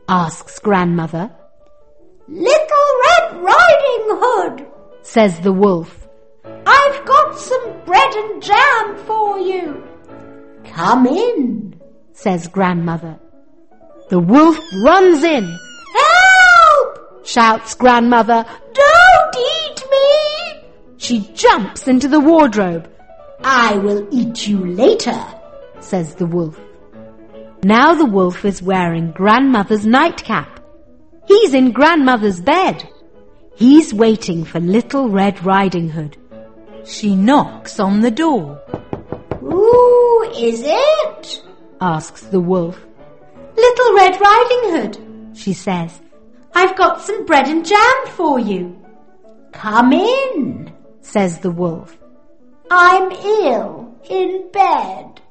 asks Grandmother. Little Red Riding Hood, says the wolf. I've got some bread and jam for you. Come in, says Grandmother. The wolf runs in. Help! Shouts Grandmother. Don't eat me! She jumps into the wardrobe. I will eat you later, says the wolf. Now the wolf is wearing Grandmother's nightcap. He's in Grandmother's bed. He's waiting for Little Red Riding Hood. She knocks on the door. Who is it? asks the wolf. Little Red Riding Hood, she says. I've got some bread and jam for you. Come in, says the wolf. I'm ill in bed.